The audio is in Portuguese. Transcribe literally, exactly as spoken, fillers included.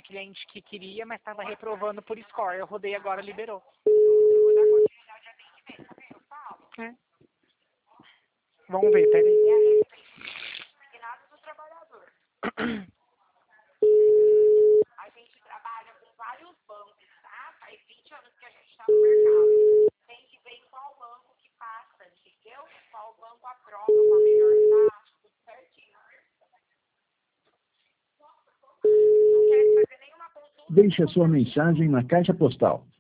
cliente que queria, mas estava reprovando por score. Eu rodei agora, liberou. É. Vamos ver, peraí. A gente trabalha com vários bancos, tá? Faz vinte anos que a gente está no mercado. Tem que ver em qual banco que passa, entendeu? Qual banco aprova com a melhor taxa, tudo certinho. Não quer fazer nenhuma consulta. Deixe a sua mensagem na caixa postal